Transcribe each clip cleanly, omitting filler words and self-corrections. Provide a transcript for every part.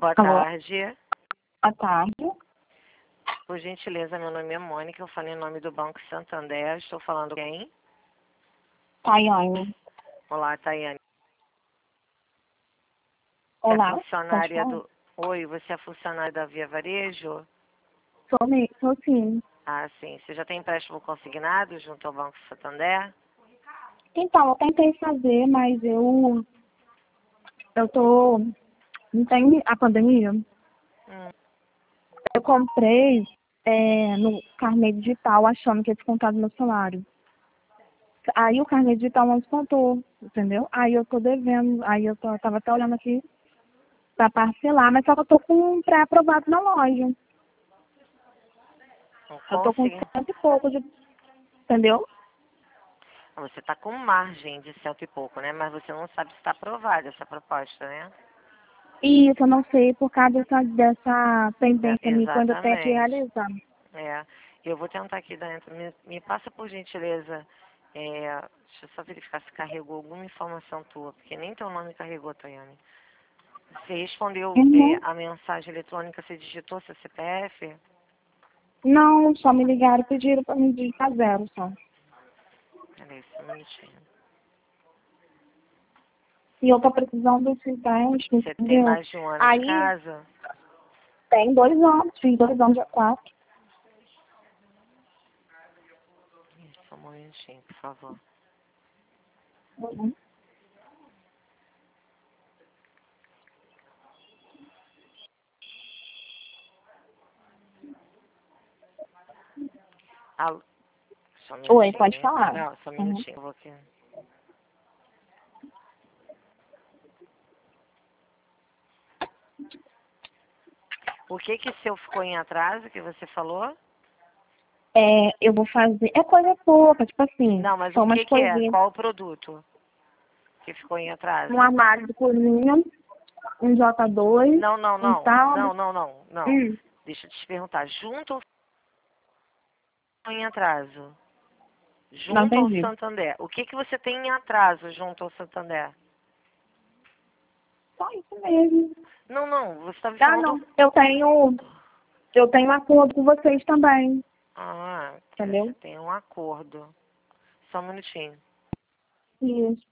Boa Alô? tarde. Boa tarde. Por gentileza, meu nome é Mônica, eu falo em nome do Banco Santander. Estou falando com quem? Tayane. Olá, Tayane. Você é Olá, pode funcionária falar? do... Oi, você é funcionária da Via Varejo? Sou sim. Ah, sim. Você já tem empréstimo consignado junto ao Banco Santander? Então, eu tentei fazer, mas eu tô, não tem a pandemia. Hum. Eu comprei no carnê digital achando que ia descontar do meu salário. Aí o carnê digital não descontou, entendeu? Aí eu tô devendo, tava até olhando aqui pra parcelar, mas só que eu tô com um pré-aprovado na loja. Não Eu tô com consegui. cento e pouco entendeu? Você está com margem de cento e pouco, né? Mas você não sabe se está aprovada essa proposta, né? E isso eu não sei por causa dessa pendência minha que eu ainda tenho que Exatamente. realizar. É, eu vou tentar aqui dentro. Me passa por gentileza. Deixa eu só verificar se carregou alguma informação tua, porque nem teu nome carregou, Tayane. Você respondeu Uhum. a mensagem eletrônica, você digitou seu CPF? Não, só me ligaram e pediram para me digitar zero só. Peraí, só um minutinho. E eu tô precisando desse empréstimo, Você tem entendeu? mais de um ano de Aí casa? tem 2 anos, fiz 2 anos dia 4. Só um momentinho, por favor. Uhum. Alô? Só um Oi, pode minutinho. falar. Não, só um Uhum. minutinho, eu vou aqui. O que que seu ficou em atraso que você falou? Eu vou fazer. É coisa pouca, tipo assim, Não, mas o são umas que que é? coisinhas. Qual o produto que ficou em Um atraso? armário de cozinha, um J2, Não, não, um não. tal. Não, não, não, não. Hum, Deixa eu te perguntar. Junto ou em atraso? não Junto ao entendi. Santander. O que que você tem em atraso junto ao Santander? Só isso mesmo. Não, não. Você está me Ah, falando... não. Eu tenho acordo com vocês também, Ah, que você entendeu? tem um acordo. Só um minutinho. Isso.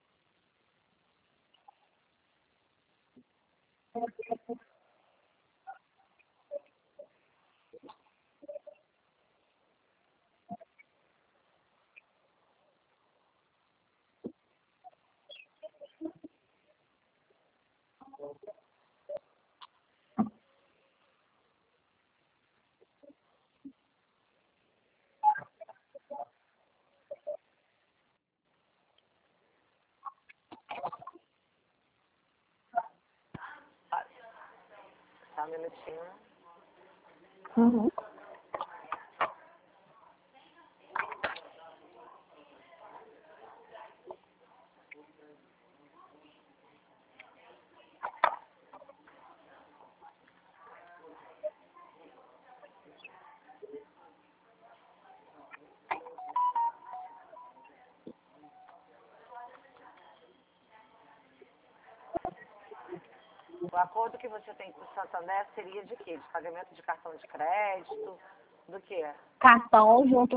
Ah, só um minutinho. Uhum. O acordo que você tem com o Santander seria de quê? De pagamento de cartão de crédito? Do quê? Cartão junto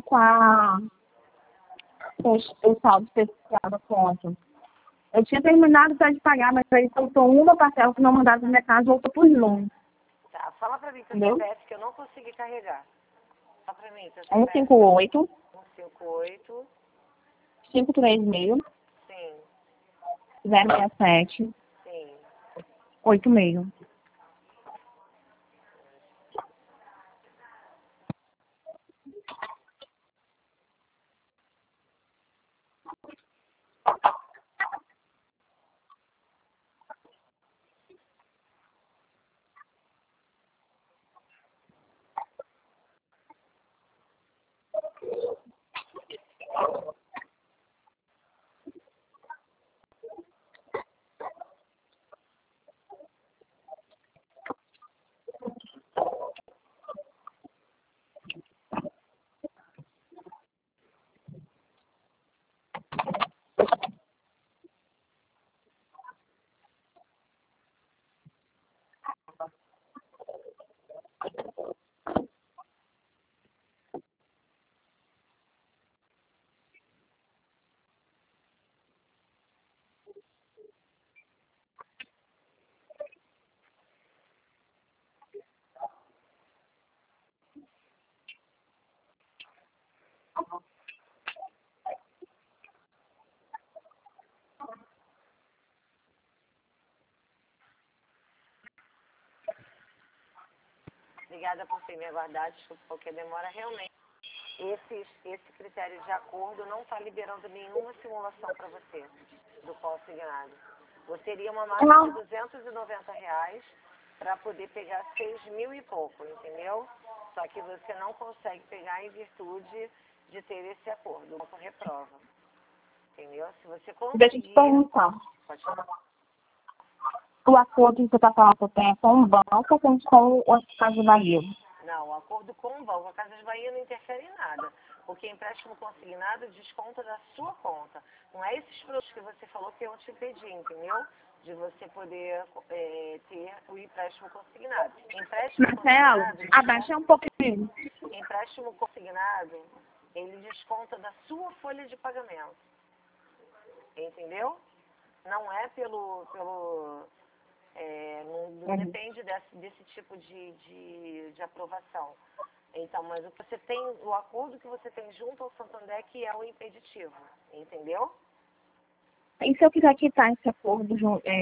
com o saldo especial da conta. Eu tinha terminado já de pagar, mas aí faltou uma parcela que não mandaram pra minha casa e voltou por longe, Tá, fala pra mim teu entendeu? CPF que eu não consegui carregar. Fala pra mim teu um CPF. cinco oito 158. 536 Sim, 067 sim. 86. Obrigada por ter me aguardado, desculpa qualquer demora. Realmente, esse critério de acordo não está liberando nenhuma simulação para você do consignado. Você teria uma margem de R$ 290 para poder pegar 6.000 e pouco, entendeu? Só que você não consegue pegar em virtude de ter esse acordo. Não reprova. Entendeu? Se você conseguir... Deixa eu te perguntar. Pode falar. O acordo que você está falando que eu tenho é com o banco ou com o Casa Bahia? Não, o acordo com o banco, a Casas Bahia não interfere em nada, porque empréstimo consignado desconta da sua conta. Não é esses produtos que você falou que iam te impedir, entendeu? De você poder ter o empréstimo consignado. Marcelo, abaixa um pouquinho. Empréstimo consignado, ele desconta da sua folha de pagamento. Entendeu? Não é não depende desse tipo de aprovação. Então, mas o que você tem, o acordo que você tem junto ao Santander que é o impeditivo, entendeu? E se eu quiser quitar esse acordo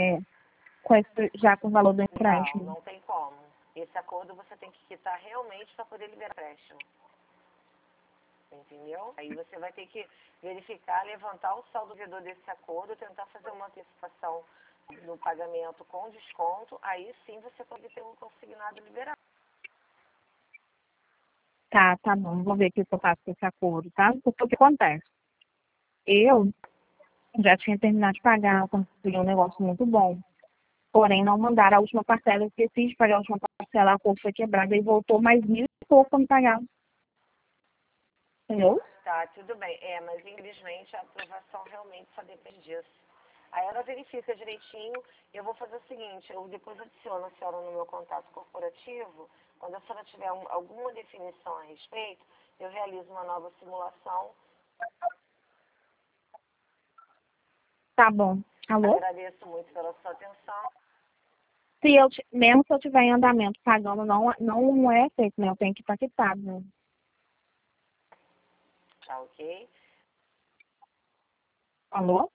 já com o valor do empréstimo? Não tem como. Esse acordo você tem que quitar realmente para poder liberar o empréstimo. Entendeu? Aí você vai ter que verificar, levantar o saldo devedor desse acordo, tentar fazer uma antecipação no pagamento com desconto, aí sim você pode ter um consignado liberado. Tá bom. Vou ver o que eu faço com esse acordo, tá? Porque o que acontece? Eu já tinha terminado de pagar, eu consegui um negócio muito bom. Porém, não mandaram a última parcela. Eu esqueci de pagar a última parcela, a conta foi quebrada e voltou mais 1.000 e pouco para me pagar. Entendeu? Tá, tudo bem. Mas infelizmente a aprovação realmente só depende disso. Aí ela verifica direitinho. Eu vou fazer o seguinte, eu depois adiciono a senhora no meu contato corporativo. Quando a senhora tiver alguma definição a respeito, eu realizo uma nova simulação. Tá bom. Alô? Agradeço muito pela sua atenção. Mesmo se eu tiver em andamento pagando, não é feito, né? Eu tenho que estar quitado, né? Tá ok? Alô?